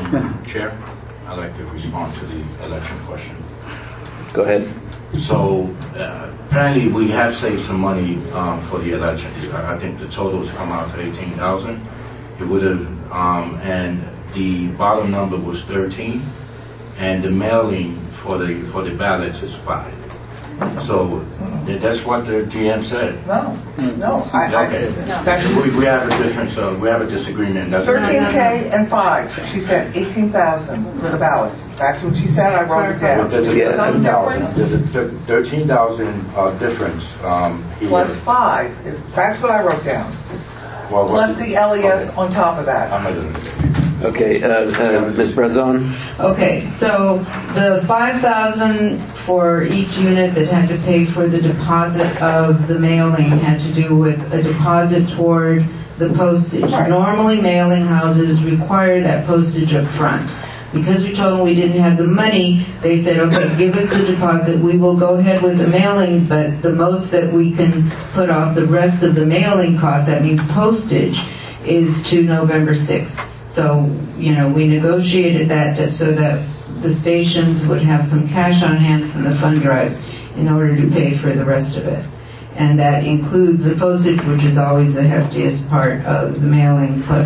Chair, I'd like to respond to the election question. Go ahead. So apparently we have saved some money for the elections. I think the totals come out to $18,000. It would have, and the bottom number was 13, and the mailing for the ballots is 5. So that's what the GM said. No. Okay. We have a difference. We have a disagreement. That's 13K and 5. She said 18,000 for the ballots. That's what she said. I wrote it down. There's a 13,000 difference here. Plus 5. That's what I wrote down. Well, plus the LES on top of that. I'm not doing it. Okay, Ms. Brazon. Okay, so the $5,000 for each unit that had to pay for the deposit of the mailing had to do with a deposit toward the postage. Right. Normally, mailing houses require that postage up front. Because we told them we didn't have the money, they said, okay, give us the deposit. We will go ahead with the mailing, but the most that we can put off the rest of the mailing cost, that means postage, is to November 6th. So, we negotiated that so that the stations would have some cash on hand from the fund drives in order to pay for the rest of it. And that includes the postage, which is always the heftiest part of the mailing, plus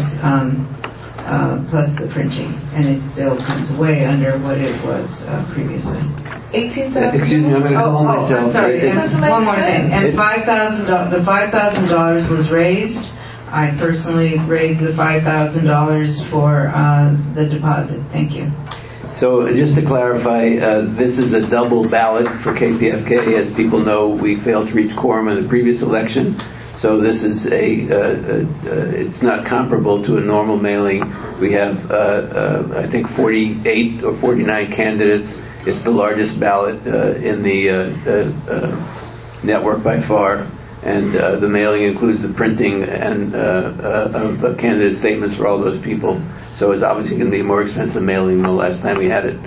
the printing. And it still comes way under what it was previously. 18,000. Excuse me, I'm going to call myself. I'm sorry. One more thing. And the $5,000 was raised. I personally raised the $5,000 for the deposit. Thank you. So just to clarify, this is a double ballot for KPFK. As people know, we failed to reach quorum in the previous election. So this is it's not comparable to a normal mailing. We have, I think, 48 or 49 candidates. It's the largest ballot in the network by far. And the mailing includes the printing and of candidate statements for all those people. So it's obviously going to be a more expensive mailing than the last time we had it.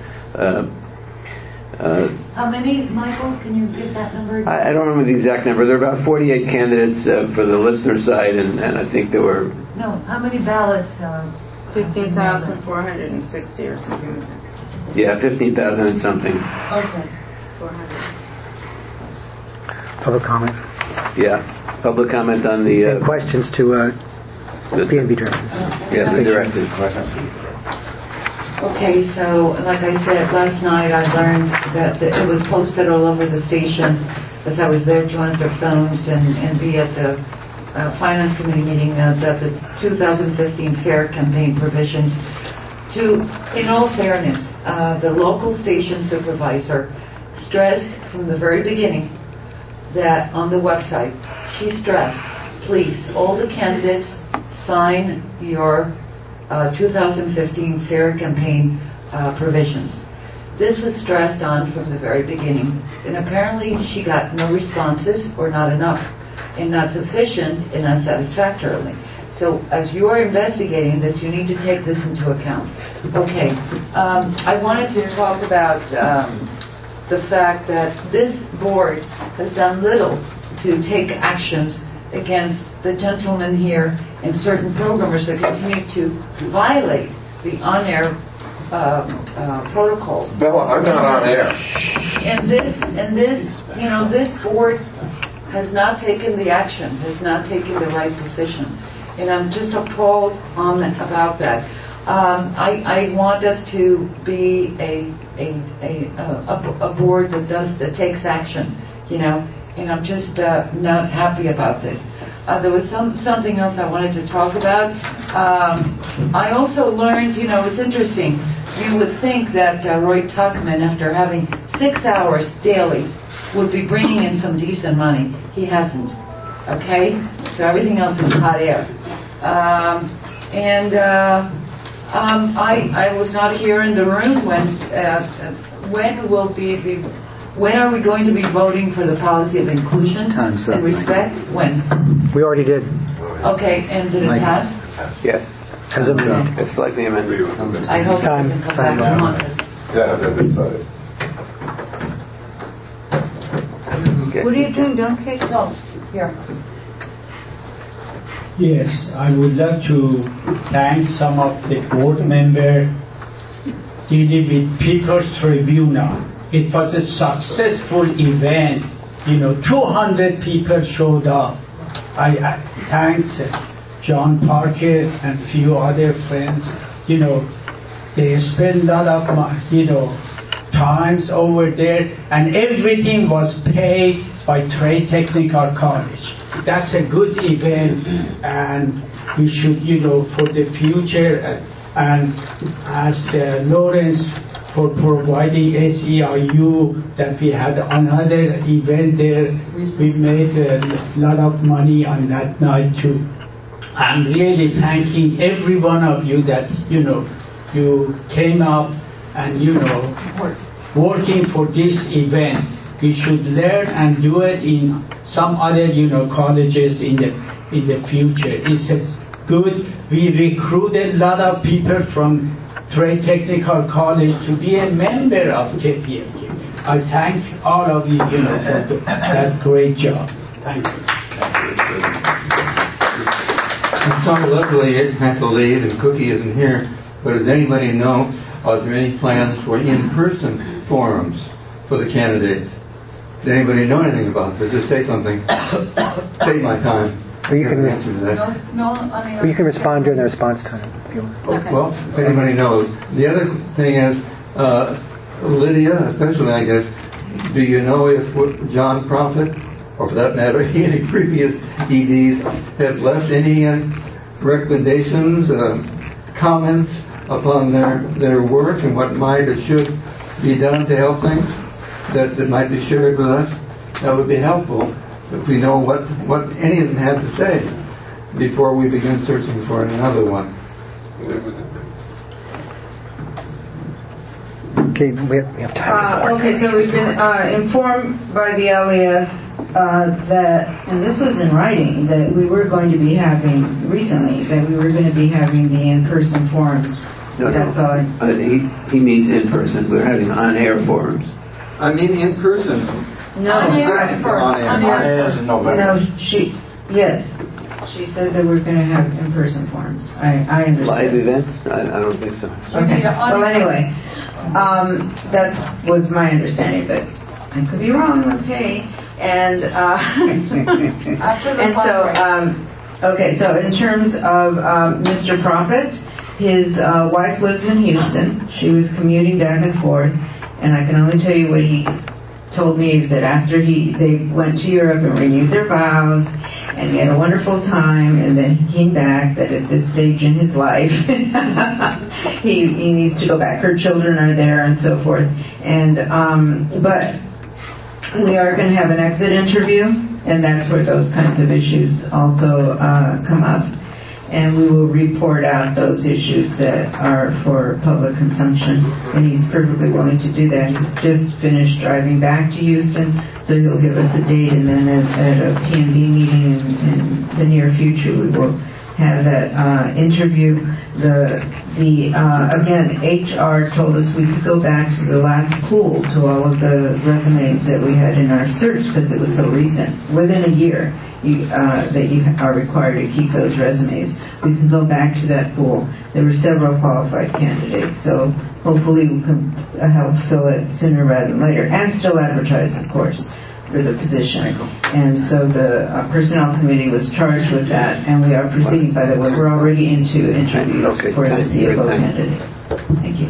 How many, Michael? Can you give that number? I don't remember the exact number. There are about 48 candidates for the listener side, and I think there were... No, how many ballots? 15,460 or something like that. Yeah, 15,000 and something. Okay. 400. Public comment. Yeah, public comment on the... and questions to PNB directors. Yeah, the directors. Okay, so like I said, last night I learned that it was posted all over the station as I was there to answer phones and be at the Finance Committee meeting that the 2015 FAIR campaign provisions in all fairness, the local station supervisor stressed from the very beginning that on the website, she stressed, please, all the candidates sign your 2015 FAIR campaign provisions. This was stressed on from the very beginning, and apparently she got no responses or not enough, and not sufficient and not satisfactorily. So as you are investigating this, you need to take this into account. Okay, I wanted to talk about the fact that this board has done little to take actions against the gentleman here and certain programmers that continue to violate the on-air protocols. Bella, I'm not on air. And this board has not taken the action, has not taken the right position, and I'm just appalled about that. I want us to be a board that takes action, and I'm just not happy about this. There was something else I wanted to talk about. I also learned, it's interesting. You would think that Roy Tuckman, after having 6 hours daily, would be bringing in some decent money. He hasn't. Okay? So everything else is hot air. I was not here in the room when are we going to be voting for the policy of inclusion and respect? When? We already did. Okay, and did it pass? Yes. As amended. It's slightly amended. I hope it doesn't come back to haunt us. Yeah, that's excited. Okay. What are you doing? Don't kick off. Here. Yes, I would like to thank some of the board members dealing with People's Tribunal. It was a successful event. 200 people showed up. I thanks John Parker and few other friends. They spent a lot of times over there, and everything was paid by Trade Technical College. That's a good event, and we should, for the future, and as Lawrence for providing SEIU, that we had another event there. We made a lot of money on that night too. I'm really thanking every one of you that, you came up and, working for this event. We should learn and do it in some other, colleges in the future. It's a good, we recruited a lot of people from Trade Technical College to be a member of KPFK. I thank all of you, for that great job. Thank you. So luckily, I have to leave, and Cookie isn't here. But does anybody know, are there any plans for in-person forums for the candidates? Does anybody know anything about this? Just say something. Take my time. Or you can answer to that. Or you can respond during the response time if you want. Okay. Well, if anybody knows. The other thing is, Lydia, especially, I guess, do you know if John Prophet, or for that matter, any previous EDs, have left any recommendations, comments upon their work and what might or should be done to help things that might be shared with us? That would be helpful if we know what any of them have to say before we begin searching for another one. Okay, we have time. Okay, so we've been informed by the LES that, and this was in writing, that we were going to be having the in-person forums. No, That's all. he means in person. We're having on-air forums. I mean in person. No, yes, she said that we're going to have in-person forums. I understand. Live events? I don't think so. Okay. Well, anyway, that was my understanding, but I could be wrong. Okay. And so in terms of Mr. Prophet, his wife lives in Houston. She was commuting back and forth, and I can only tell you what he told me is that after they went to Europe and renewed their vows, and he had a wonderful time, and then he came back, that at this stage in his life he needs to go back. Her children are there and so forth, and but we are going to have an exit interview, and that's where those kinds of issues also come up. And we will report out those issues that are for public consumption. And he's perfectly willing to do that. He's just finished driving back to Houston, so he'll give us a date, and then at a PMB meeting in the near future, we will have that interview. Again, HR told us we could go back to the last pool to all of the resumes that we had in our search, because it was so recent. Within a year that you are required to keep those resumes. We can go back to that pool. There were several qualified candidates, so hopefully we can help fill it sooner rather than later, and still advertise, of course, for the position. And so the Personnel Committee was charged with that, and we are proceeding. By the way, we're already into interviews for the CFO candidates. Thank you.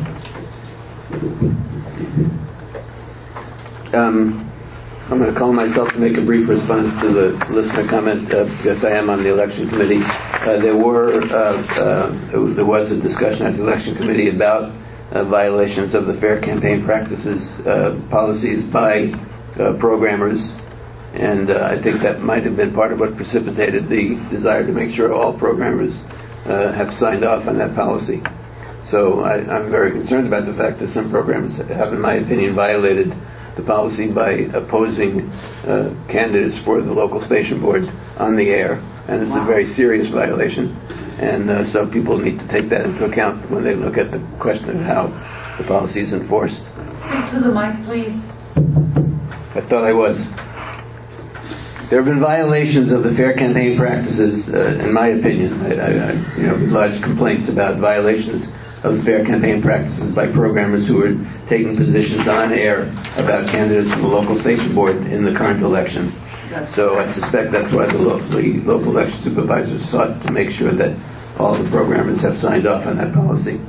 I'm going to call myself to make a brief response to the listener comment because I am on the election committee. There was a discussion at the election committee about violations of the Fair Campaign Practices policies by programmers, and I think that might have been part of what precipitated the desire to make sure all programmers have signed off on that policy. So I'm very concerned about the fact that some programmers have, in my opinion, violated the policy by opposing candidates for the local station board on the air, and it's a very serious violation, and so people need to take that into account when they look at the question of how the policy is enforced. Speak to the mic, please. I thought I was. There have been violations of the Fair Campaign Practices, in my opinion. I large complaints about violations of fair campaign practices by programmers who are taking positions on air about candidates for the local station board in the current election. So I suspect that's why the local election supervisors sought to make sure that all the programmers have signed off on that policy.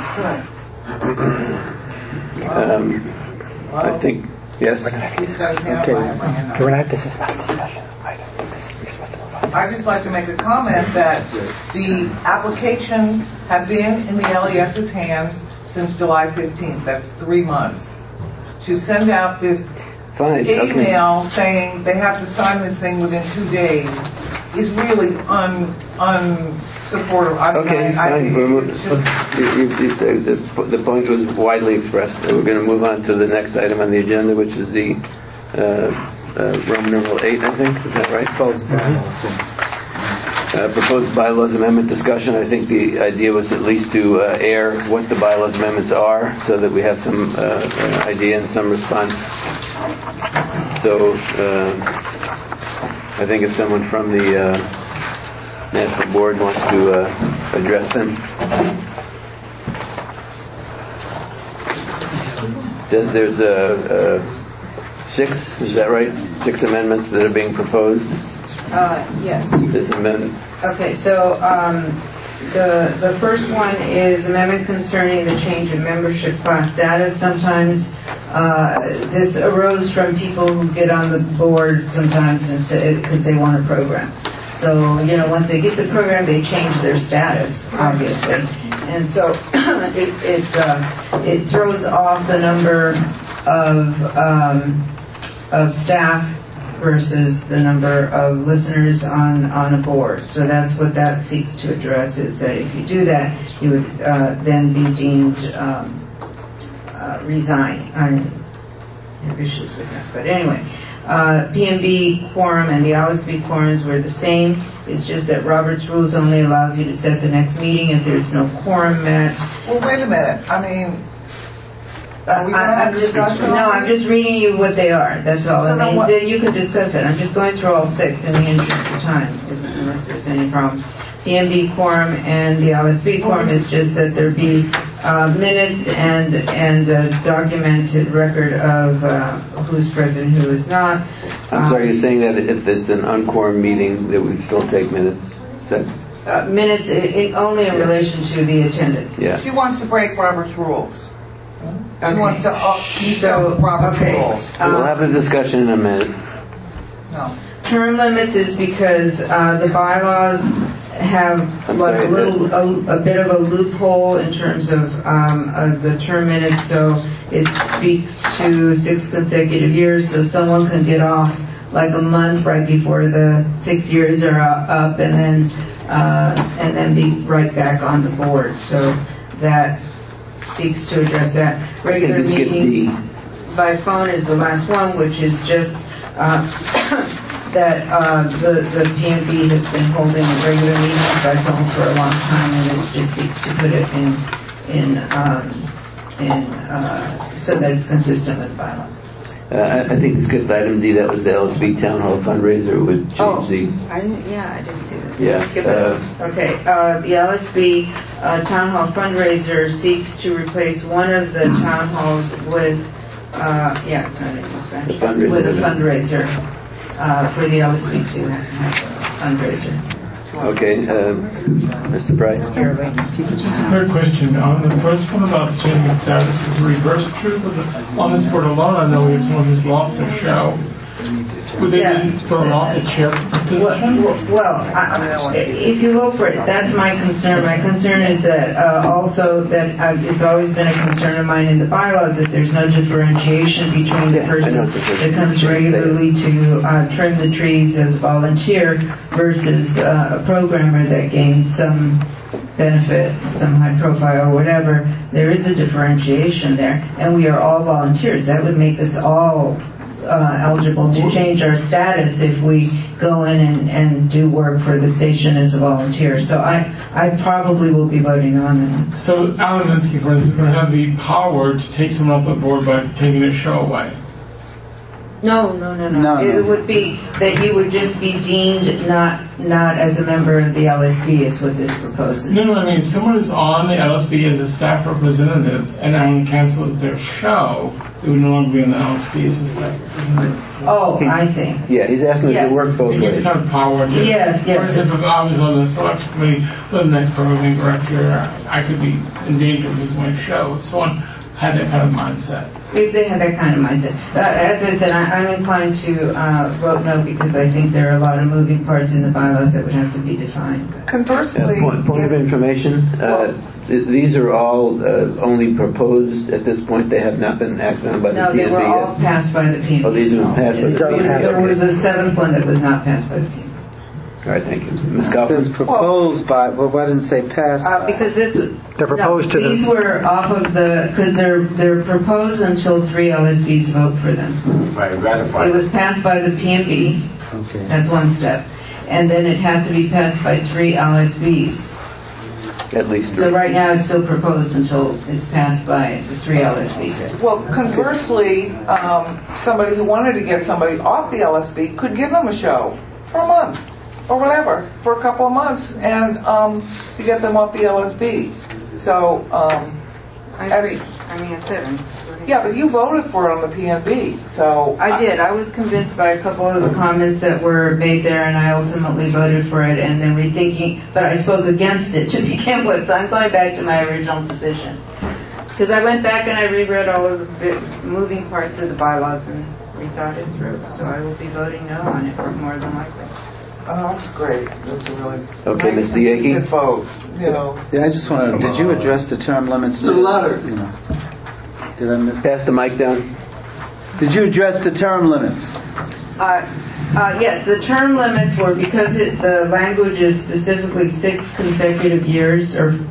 I think, yes? Okay, we're not, this is not a discussion item. You're supposed to move on. I'd just like to make a comment that the applications have been in the LES's hands since July 15th. That's 3 months. To send out this email saying they have to sign this thing within 2 days is really unsupportive. I mean, the point was widely expressed. We're going to move on to the next item on the agenda, which is the Roman numeral 8, I think. Is that right? Proposed bylaws amendment discussion. I think the idea was at least to air what the bylaws amendments are so that we have some idea and some response. So I think if someone from the National Board wants to address them. Says there's 6, is that right? 6 amendments that are being proposed? Yes. This amendment. Okay, so the first one is amendment concerning the change in membership class status. Sometimes this arose from people who get on the board sometimes because they want a program. So, once they get the program, they change their status, obviously. And so it throws off the number of staff versus the number of listeners on a board. So that's what that seeks to address, is that if you do that, you would then be deemed resigned. I'm ambitious with that. But anyway, PMB quorum and the LSB quorums were the same. It's just that Robert's Rules only allows you to set the next meeting if there's no quorum met. Well, wait a minute. I mean, I'm just reading you what they are. That's all. So then you can discuss it. I'm just going through all 6 in the interest of time, unless there's any problem. PMB quorum and the LSB quorum is just that there be minutes and a documented record of who's present, who is not. I'm sorry, you're saying that if it's an unquorum meeting, that we still take minutes? Minutes only in relation to the attendance. Yeah. She wants to break Robert's rules. She wants to Robert's rules. We'll have a discussion in a minute. No. Term limits is because the bylaws have a bit of a loophole in terms of the term limits. So it speaks to 6 consecutive years. So someone can get off like a month right before the 6 years are up, and then be right back on the board. So that seeks to address that. Regular meetings by phone is the last one, which is just that the PMB has been holding regular meetings by phone for a long time, and it just seeks to put it in so that it's consistent with the bylaws. I think it's good. Item D, that was the LSB Town Hall fundraiser, would change I didn't see that. Yeah. Okay. The LSB Town Hall fundraiser seeks to replace one of the town halls with it's not in Spanish. With a fundraiser for the LSB to have a fundraiser. Okay, Mr. Price. Third question. On the first one about changing status, is the reverse true? Because on this board alone, I know we have someone who's lost their show. Would they be thrown off the chair position? Well, if you vote for it, that's my concern. My concern is that also that it's always been a concern of mine in the bylaws that there's no differentiation between the person that comes regularly to trim the trees as a volunteer versus a programmer that gains some benefit, some high profile or whatever. There is a differentiation there, and we are all volunteers. That would make us all eligible to change our status if we go in and do work for the station as a volunteer. So I probably will be voting on it. So Alan Minsky, for instance, is going to have the power to take someone off the board by taking their show away. No. It would be that you would just be deemed not as a member of the LSB is what this proposes. No, I mean, if someone is on the LSB as a staff representative and then cancels their show, they would no longer be on the LSB as a staff representative. Oh, I see. Yeah, he's asking Yes. to work both It ways. gives kind of power to... Yes. For example, if I was on the selection committee with the next programming director, I could be in danger of losing my show if someone had that kind of mindset. If they have that kind of mindset. As I said, I'm inclined to vote no because I think there are a lot of moving parts in the bylaws that would have to be defined. Conversely, Point of information, these are all only proposed at this point. They have not been acted on by the PNB No, they were all yet. passed by the PNB. Oh, these have been passed by the PNB. There was a seventh one that was not passed by the PNB. All right, thank you. Ms. It Kaufman? says proposed by, well, why didn't it say passed by? Because this was... They're proposed to the... These were off of because they're proposed until 3 LSBs vote for them. Right, ratified. It was passed by the PNB. Okay. That's one step. And then it has to be passed by 3 LSBs. At least So three. right now it's still proposed until it's passed by the 3 LSBs. well, conversely, somebody who wanted to get somebody off the LSB could give them a show for a month or whatever, for a couple of months, and to get them off the LSB. So, yeah, but you voted for it on the PNB, so... I did. I was convinced by a couple of the comments that were made there, and I ultimately voted for it, and then rethinking, but I spoke against it to begin with, so I'm going back to my original position. Because I went back and I reread all of the moving parts of the bylaws and rethought it through, so I will be voting no on it, more than likely. Oh, that's great. That's a really Okay, nice Ms. Diakey? good vote, you know. Yeah, I just want to, did you address the term limits? The letter. Did I miss? Pass the mic down. Did you address the term limits? Yes, the term limits were because the language is specifically 6 consecutive years,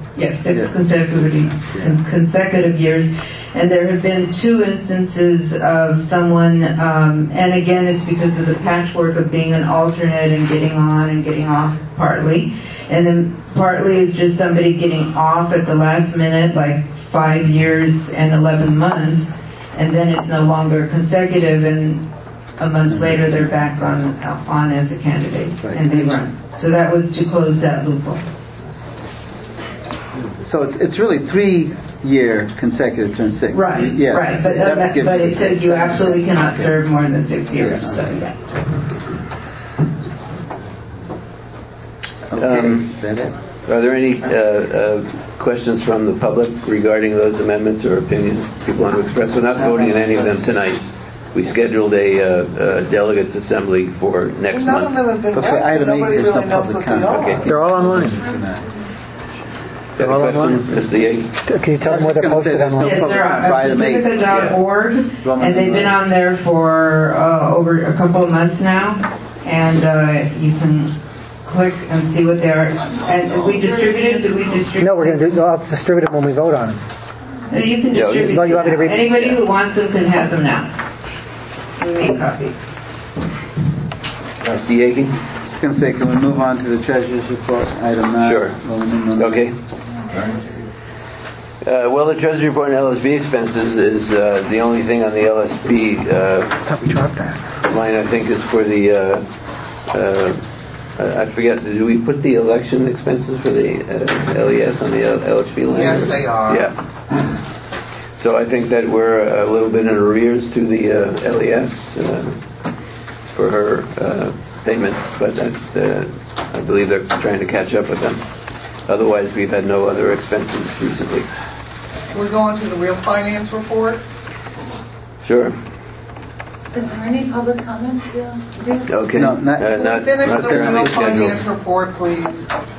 consecutive years, and there have been 2 instances of someone, and again it's because of the patchwork of being an alternate and getting on and getting off partly, and then partly is just somebody getting off at the last minute, like 5 years and 11 months, and then it's no longer consecutive, and a month later they're back on as a candidate, and they run. So that was to close that loophole. So it's really 3-year consecutive terms. 6. Right, Yeah. right. But it says you absolutely cannot serve more than 6 years. So yeah. Okay. Is that it? Are there any questions from the public regarding those amendments or opinions people want to express? We're not voting on any of them tonight. We scheduled a delegates assembly for next None of month. them have been But for read, so item 8, nobody there's really no knows public what they comment. are. Okay. They're all online. Got a question, Mr. Yates? Can you tell them where they're posted online? Yes, they're on Pacifica.org, and they've been on there for over a couple of months now, and you can click and see what they are. And we distributed. Did we distribute? No, we're going to do. I'll distribute them when we vote on them. You can distribute. No, you want me to read? Anybody who wants them can have them now. We make copies. Mr. Yates? Just going to say, can we move on to the treasurer's report, item 9? Sure. Okay. Well, the Treasury Report and LSB expenses is the only thing on the LSB line, I think, is for the, I forget, do we put the election expenses for the LES on the LSB line? Yes, they are. Yeah. So I think that we're a little bit in arrears to the LES for her payments, but I believe they're trying to catch up with them. Otherwise, we've had no other expenses recently. Can we go on to the real finance report? Sure. Is there any public comments? Okay. No, not Finish not the there on real the schedule. finance report, please.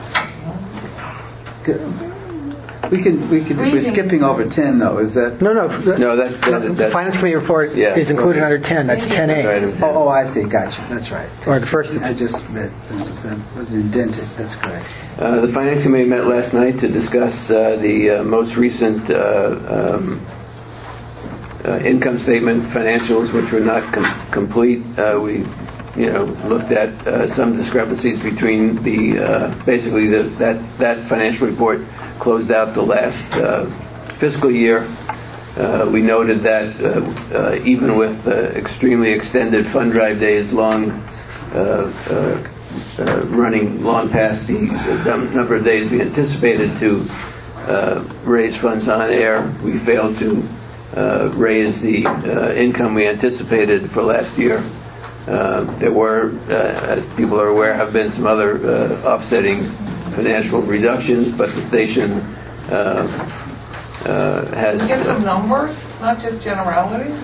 We're skipping over 10, though. Is that? No. That's The Finance Committee report is included under 10. That's 10A. Oh, I see. Gotcha. That's right. Or the first. I just read. It was indented. That's correct. The Finance Committee met last night to discuss the most recent income statement financials, which were not complete. We looked at some discrepancies between basically that financial report closed out the last fiscal year, We noted that even with extremely extended fund drive days, running long past the number of days we anticipated to raise funds on air, we failed to raise the income we anticipated for last year. There were, as people are aware, have been some other offsetting financial reductions, but the station has... Can we get some numbers, not just generalities?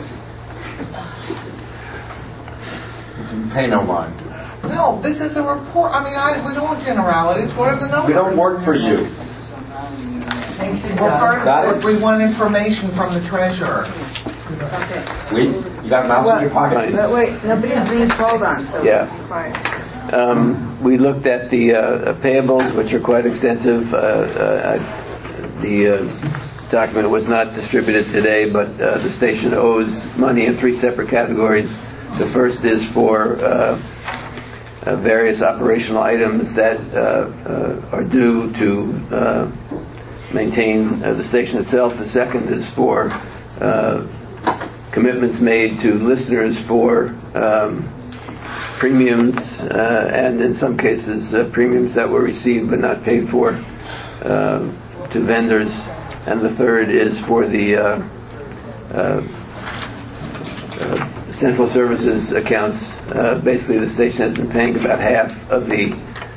Pay no mind. No, this is a report. I mean, we don't want generalities. What are the numbers? We don't work for you. Thank you. We're part of we want information from the treasurer. You got a mouse in your pocket? But wait, nobody's being called on, so yeah. be quiet. We looked at the payables, which are quite extensive. The document was not distributed today, but the station owes money in 3 separate categories. The first is for various operational items that are due to maintain the station itself. The second is for commitments made to listeners for premiums, and in some cases premiums that were received but not paid for to vendors. And the third is for the central services accounts. Basically, the station has been paying about half of the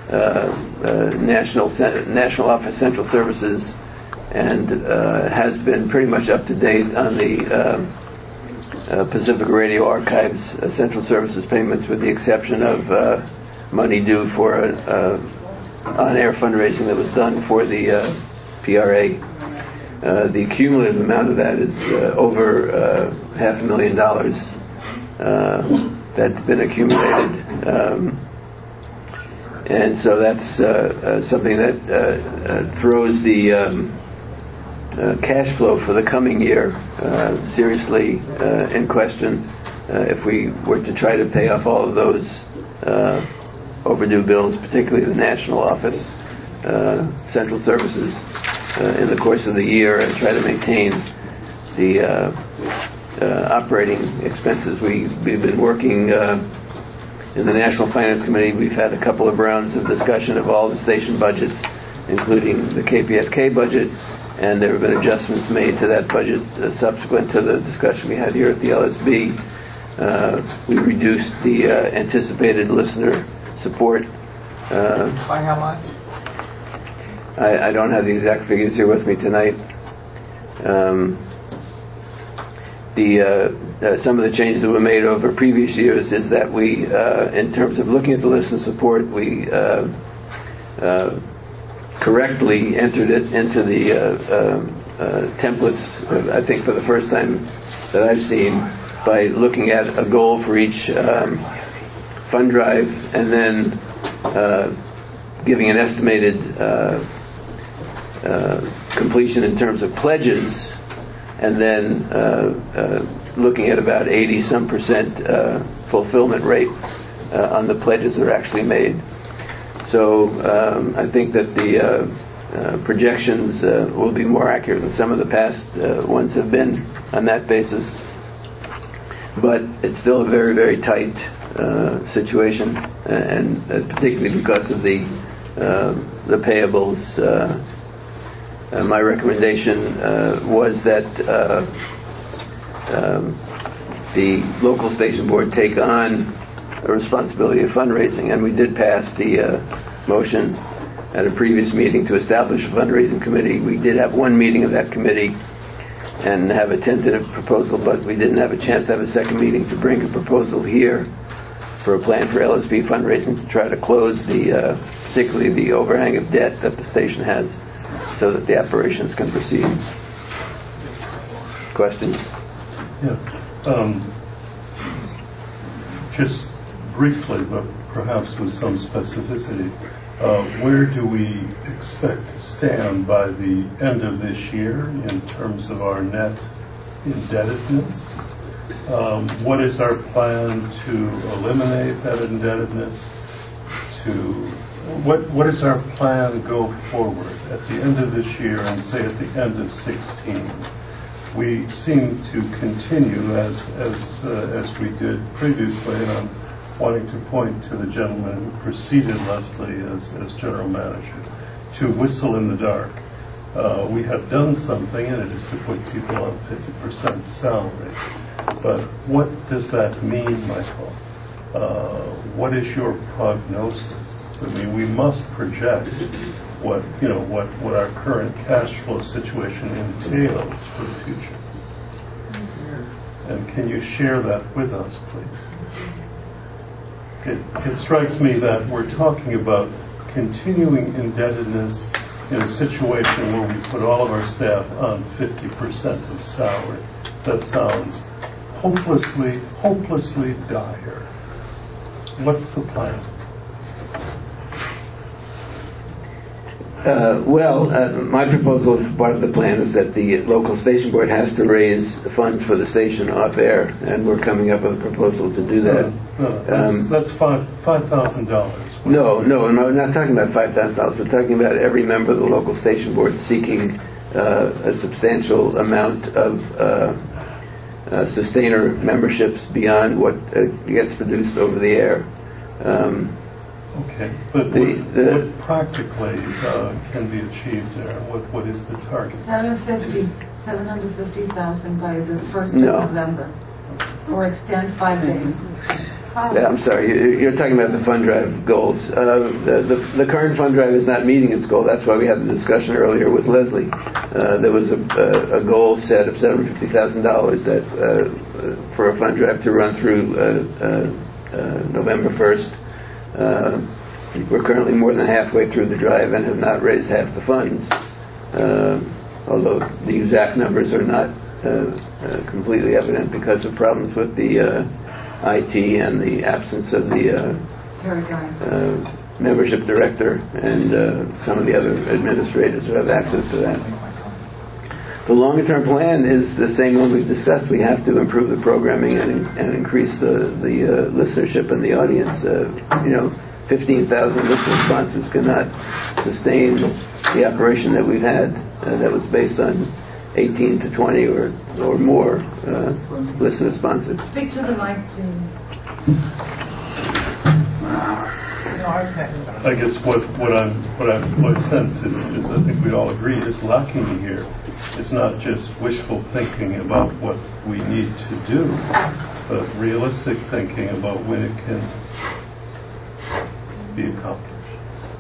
national office central services, and has been pretty much up to date on the Pacific Radio Archives central services payments, with the exception of money due for on-air fundraising that was done for the PRA. The cumulative amount of that is over $500,000 that's been accumulated. And so that's something that throws the cash flow for the coming year seriously in question. If we were to try to pay off all of those overdue bills, particularly the national office central services, in the course of the year, and try to maintain the operating expenses. We've been working in the National Finance Committee. We've had a couple of rounds of discussion of all the station budgets, including the KPFK budget, and there have been adjustments made to that budget subsequent to the discussion we had here at the LSB. We reduced the anticipated listener support. By how much? I don't have the exact figures here with me tonight. Some of the changes that were made over previous years is that we, in terms of looking at the listener support, we correctly entered it into the templates, I think for the first time that I've seen, by looking at a goal for each fund drive, and then giving an estimated completion in terms of pledges, and then looking at about 80% fulfillment rate on the pledges that are actually made. So I think that the projections will be more accurate than some of the past ones have been on that basis. But it's still a very, very tight situation, and particularly because of the payables. My recommendation was that the local station board take on a responsibility of fundraising, and we did pass the motion at a previous meeting to establish a fundraising committee. We did have one meeting of that committee and have a tentative proposal, but we didn't have a chance to have a second meeting to bring a proposal here for a plan for LSB fundraising to try to close particularly the overhang of debt that the station has, so that the operations can proceed. Questions? Yeah. Just briefly, but perhaps with some specificity, where do we expect to stand by the end of this year in terms of our net indebtedness? What is our plan to eliminate that indebtedness? What is our plan go forward at the end of this year and say at the end of 2016? we seem to continue as we did previously, and I'm wanting to point to the gentleman who preceded Leslie as general manager, to whistle in the dark. We have done something, and it is to put people on 50% salary. But what does that mean, Michael? What is your prognosis? I mean, we must project what our current cash flow situation entails for the future. And can you share that with us, please? It strikes me that we're talking about continuing indebtedness in a situation where we put all of our staff on 50% of salary. That sounds hopelessly dire. What's the plan? My proposal as part of the plan is that the local station board has to raise funds for the station off air, and we're coming up with a proposal to do that. That's $5,000. No, we're not talking about $5,000. We're talking about every member of the local station board seeking a substantial amount of sustainer memberships beyond what gets produced over the air. Okay, but what practically can be achieved there? What is the target? 750,000 by the 1st of November, or extend 5 days. I'm sorry, you're talking about the fund drive goals. The current fund drive is not meeting its goal. That's why we had the discussion earlier with Leslie. There was a goal set of $750,000 that for a fund drive to run through November 1st. We're currently more than halfway through the drive and have not raised half the funds, although the exact numbers are not completely evident because of problems with the IT and the absence of the membership director and some of the other administrators who have access to that. The longer-term plan is the same one we've discussed. We have to improve the programming and increase the listenership and the audience. 15,000 listener sponsors cannot sustain the operation that we've had that was based on 18 to 20 or more listener sponsors. Speak to the mic, please. I guess my sense is I think we all agree is lacking here. It's not just wishful thinking about what we need to do, but realistic thinking about when it can be accomplished.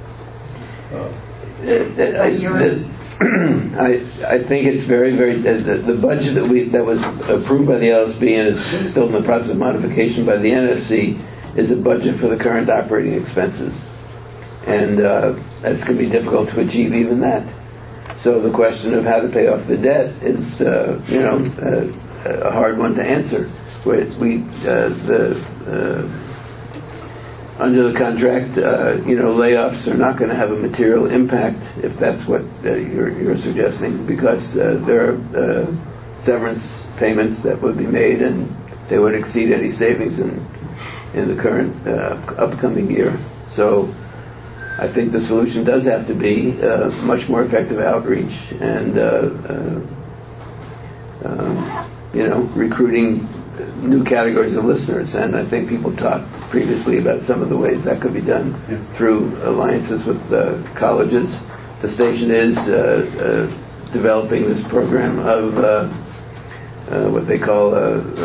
I think it's very, very. The budget that was approved by the LSB and is still in the process of modification by the NFC is a budget for the current operating expenses, and it's going to be difficult to achieve even that. So the question of how to pay off the debt is, a hard one to answer. Under the contract, layoffs are not going to have a material impact if that's what you're suggesting, because there are severance payments that would be made, and they would exceed any savings in the current upcoming year. So I think the solution does have to be much more effective outreach and recruiting new categories of listeners. And I think people talked previously about some of the ways that could be done through alliances with colleges. The station is developing this program of what they call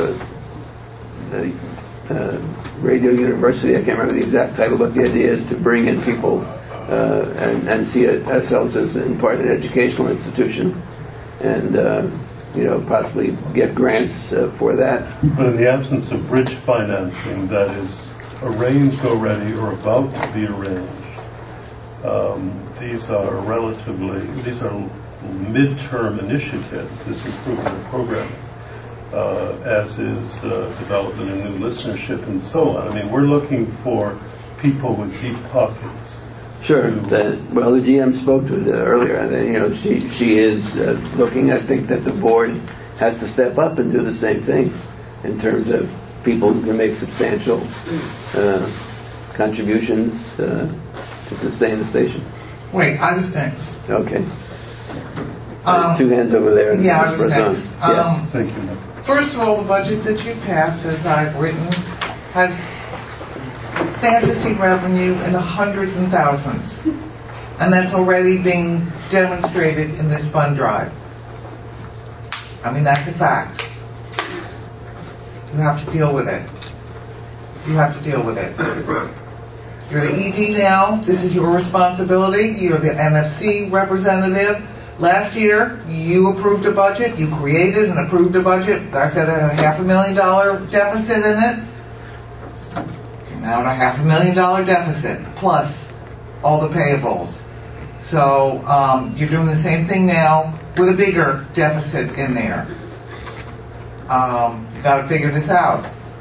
Radio University. I can't remember the exact title, but the idea is to bring in people and see ourselves as in part an educational institution, and possibly get grants for that. But in the absence of bridge financing that is arranged already or about to be arranged, these are midterm initiatives, this improvement of programming. As is development in new listenership and so on. I mean, we're looking for people with deep pockets. Sure. The GM spoke to it earlier. She is looking. I think that the board has to step up and do the same thing in terms of people who can make substantial contributions to sustain the station. Wait, I was next. Okay. Two hands over there. Yeah, I was next. Yes. Thank you, Mike. First of all, the budget that you passed, as I've written, has fantasy revenue in the hundreds and thousands. And that's already being demonstrated in this fund drive. I mean, that's a fact. You have to deal with it. You have to deal with it. You're the ED now. This is your responsibility. You're the NFC representative. Last year, you approved a budget. You created and approved a budget. I said it had a $500,000 deficit in it. Now at a $500,000 deficit, plus all the payables. So you're doing the same thing now with a bigger deficit in there. You got to figure this out.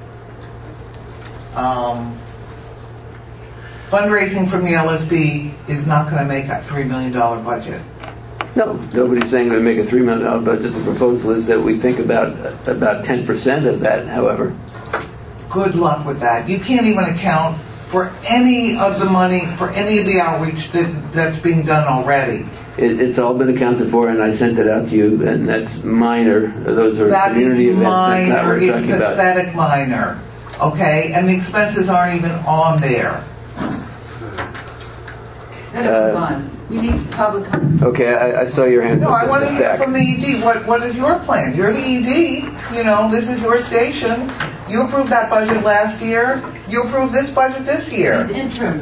Fundraising from the LSB is not going to make a $3 million budget. No, nobody's saying we make a $3 million budget. The proposal is that we think about 10% of that, however. Good luck with that. You can't even account for any of the money, for any of the outreach that's being done already. It's all been accounted for, and I sent it out to you, and that's minor. Those are community events. That's not what we're talking about. It's pathetic minor. Okay? And the expenses aren't even on there. We need public comment. Okay, I saw your hand. No, I want to hear from the ED. What is your plan? You're the ED. You know, this is your station. You approved that budget last year. You approved this budget this year. Interim.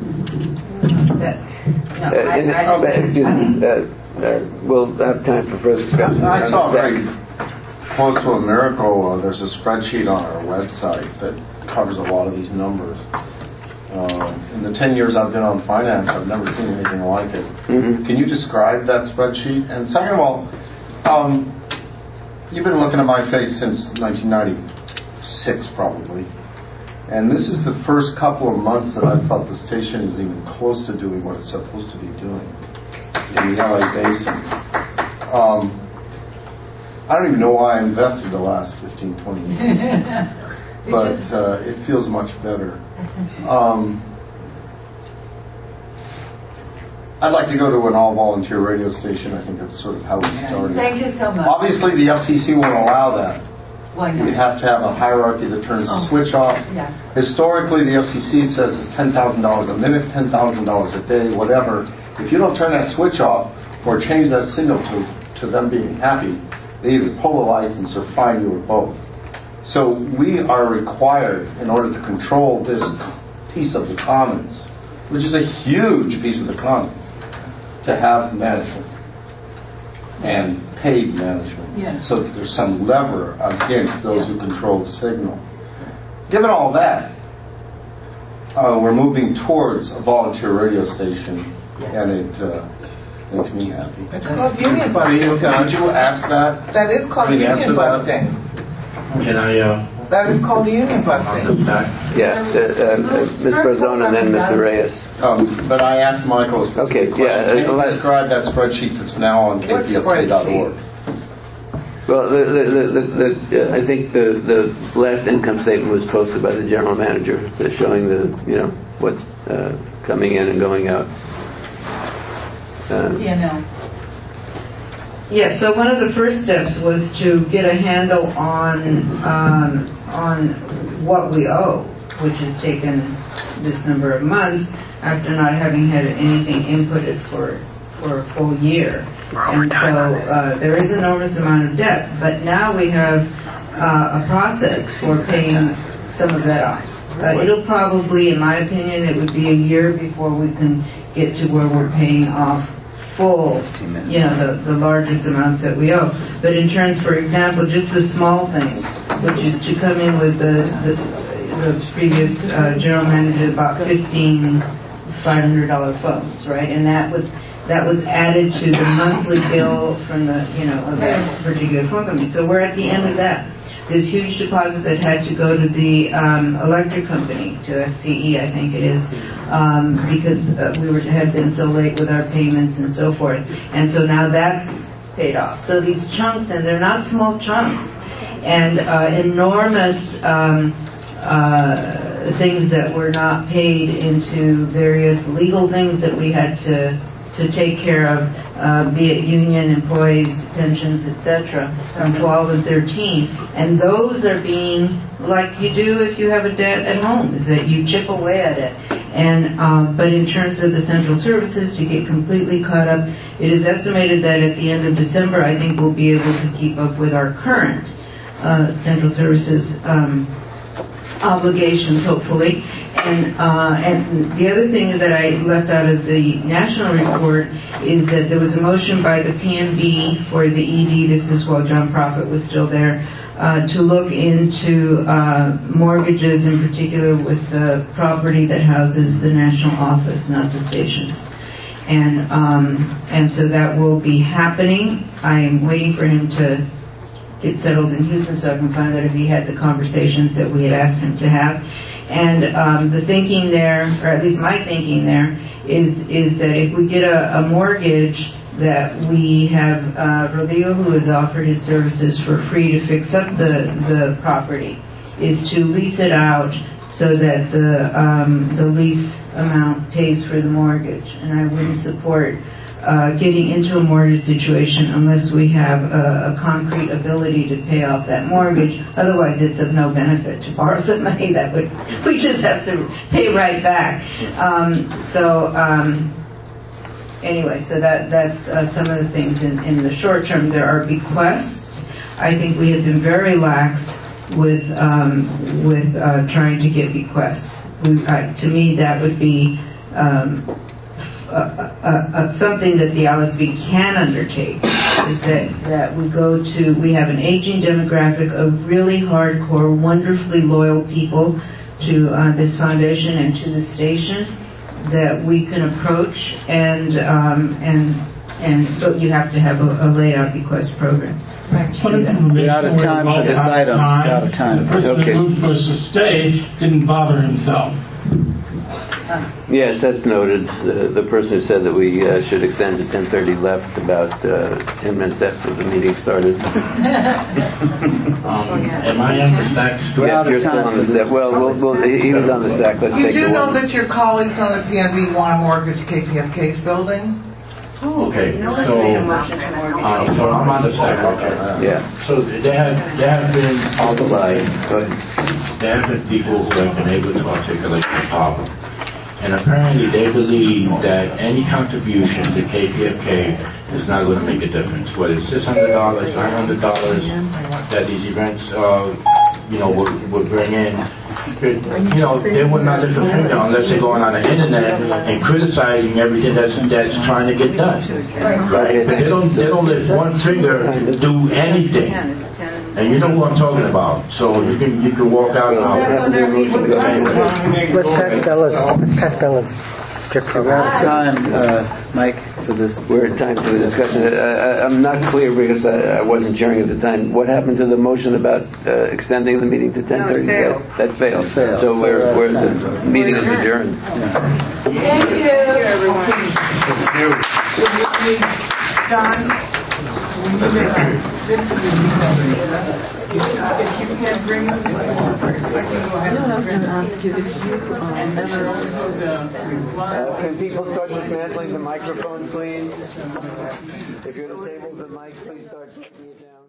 We'll have time for further discussion. I saw very close to a miracle. There's a spreadsheet on our website that covers a lot of these numbers. In the 10 years I've been on finance, I've never seen anything like it. Mm-hmm. Can you describe that spreadsheet? And second of all, you've been looking at my face since 1996 probably. And this is the first couple of months that I felt the station is even close to doing what it's supposed to be doing in the LA Basin. I don't even know why I invested the last 15, 20 years. But it feels much better. I'd like to go to an all-volunteer radio station. I think that's sort of how we started. Thank you so much. Obviously, the FCC won't allow that. Why not? You have to have a hierarchy that turns the switch off. Yeah. Historically, the FCC says it's $10,000 a minute, $10,000 a day, whatever. If you don't turn that switch off or change that signal to them being happy, they either pull the license or fine you or both. So we are required, in order to control this piece of the commons, which is a huge piece of the commons, to have management and paid management, so that there's some lever against those who control the signal. Given all that, we're moving towards a volunteer radio station, and it makes me happy. It's called union busting. Did you ask that? That is called union busting. Can I? That is called union busting. Yeah, Ms. Brazone and then Mr. Reyes. But I asked Michael a specific question. Can you describe that spreadsheet that's now on kpfk.org? Well, I think the last income statement was posted by the general manager, showing what's coming in and going out. Yes, so one of the first steps was to get a handle on what we owe, which has taken this number of months after not having had anything inputted for a full year. And so there is an enormous amount of debt, but now we have a process for paying some of that off. It'll probably, in my opinion, it would be a year before we can get to where we're paying off full, the largest amounts that we owe. But in terms, for example, just the small things, which is to come in with the previous general manager about 15 $500 phones, right? And that was added to the monthly bill from the of that particular phone company. So we're at the end of that. This huge deposit that had to go to the electric company, to SCE, I think it is, because we had been so late with our payments and so forth. And so now that's paid off. So these chunks, and they're not small chunks, and enormous things that were not paid into various legal things that we had to to take care of, be it union employees, pensions, etc., from 12 and 13. And those are being, like you do if you have a debt at home, is that you chip away at it. And but in terms of the central services, to get completely caught up, it is estimated that at the end of December, I think we'll be able to keep up with our current central services obligations, hopefully. And the other thing that I left out of the national report is that there was a motion by the PMB for the ED, this is while John Prophet was still there, to look into mortgages in particular with the property that houses the national office, not the stations. And so that will be happening. I'm waiting for him to get settled in Houston so I can find out if he had the conversations that we had asked him to have. And the thinking there, or at least my thinking there, is that if we get a mortgage that we have Rodrigo, who has offered his services for free to fix up the property, is to lease it out so that the lease amount pays for the mortgage. And I wouldn't support getting into a mortgage situation unless we have a concrete ability to pay off that mortgage. Otherwise, it's of no benefit to borrow some money that we just have to pay right back. Anyway, so that's some of the things in the short term. There are bequests. I think we have been very lax with trying to get bequests. To me, that would be something that the LSV can undertake, is that we have an aging demographic of really hardcore, wonderfully loyal people to this foundation and to the station that we can approach, but you have to have a laid out bequest program. We're out of time for this item. We're out of time. The person who moved for us to stay didn't bother himself. Yes, that's noted. The person who said that we should extend to 10:30 left about 10 minutes after the meeting started. Am I on the stack? Yes, you're still on the stack. Well, he was on the stack. Let's take You do the know one. that your colleagues on the PNB want to mortgage KPFK's building? Okay, so I'm on the stack. Okay. Yeah. So there have been All the line. Go ahead. there have been people who have been able to articulate the problem. And apparently they believe that any contribution to KPFK is not going to make a difference. Whether it's $600, $900 that these events, would bring in, they would not lift a finger unless they're going on the internet and criticizing everything that's trying to get done. Right? They don't lift one finger to do anything. And you know who I'm talking about. So you can walk out and Let's pass Bella's script. We're out of time, Mike, for this. We're at time for the discussion. I'm not clear because I wasn't chairing at the time. What happened to the motion about extending the meeting to 10:30? That failed. So the meeting is adjourned. Thank you, everyone. John? If you can't bring them, I can go ahead and ask you if you can people start dismantling the microphone, please? If you're at the table, the mic, please start taking it down.